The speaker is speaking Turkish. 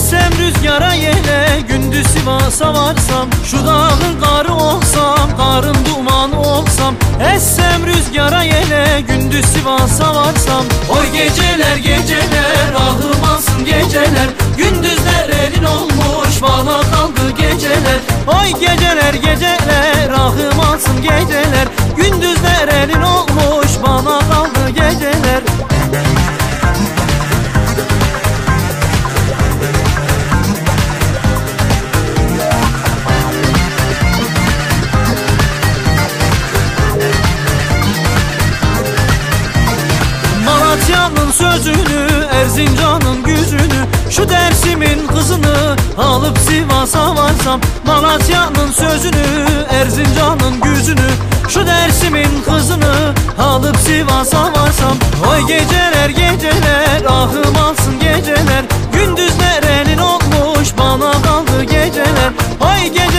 Essem rüzgara yele, gündüz Sivas'a varsam, şu dağın karı olsam, karın dumanı olsam. Essem rüzgara yele, gündüz Sivas'a varsam. Oy geceler geceler, ahım alsın geceler, gündüzler elin olmuş, bana kaldı geceler. Oy geceler geceler, ahım alsın geceler, gündüzler elin olmuş, bana kaldı geceler. Malatya'nın sözünü, Erzincan'ın gücünü, şu Dersim'in kızını alıp Sivas'a varsam. Malatya'nın sözünü, Erzincan'ın gücünü, şu Dersim'in kızını alıp Sivas'a varsam. Oy geceler geceler, ahım alsın geceler, gündüzler elin olmuş, bana kaldı geceler. Oy geceler